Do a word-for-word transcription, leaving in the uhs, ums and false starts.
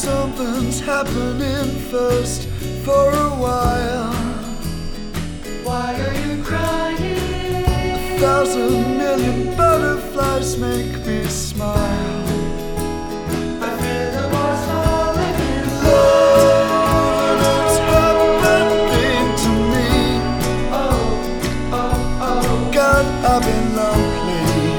something's happening first for a while. Why are you crying? A thousand million butterflies make me smile.